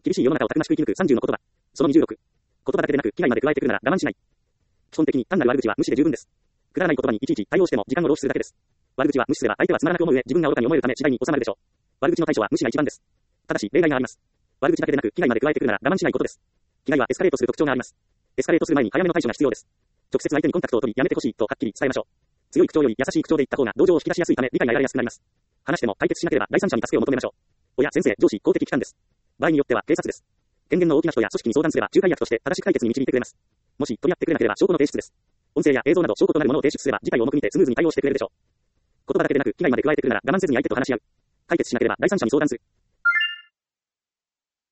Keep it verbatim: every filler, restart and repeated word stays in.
厳しい世の中をたくましく生き抜くさんじゅうの言葉。そのにじゅうろく。言葉だけでなく、危害まで加えてくるなら我慢しない。基本的に単なる悪口は無視で十分です。くだらない言葉にいちいち対応しても時間を浪費するだけです。悪口は無視すれば相手はつまらなく思う上、自分が愚かに思えるため次第に収まるでしょう。悪口の対処は無視が一番です。ただし、例外があります。悪口だけでなく、危害まで加えてくるなら我慢しないことです。危害はエスカレートする特徴があります。エスカレートする前に早めの対処が必要です。直接相手にコンタクトを取り、やめてほしいとはっきり伝えましょう。強い口調より優しい口調で言った方が同情を引き出しやすいため理解が得られやすくなります。話しても解決しなければ第三者に助けを求めましょう。親、先生、上司、公的機関です。場合によっては警察です。権限の大きな人や組織に相談すれば仲介役として正しく解決に導いてくれます。もし取り合ってくれなければ証拠の提出です。音声や映像など証拠となるものを提出すれば事態を重く見てスムーズに対応してくれるでしょう。言葉だけでなく危害まで加えてくるなら我慢せずに相手と話し合う。解決しなければ第三者に相談する。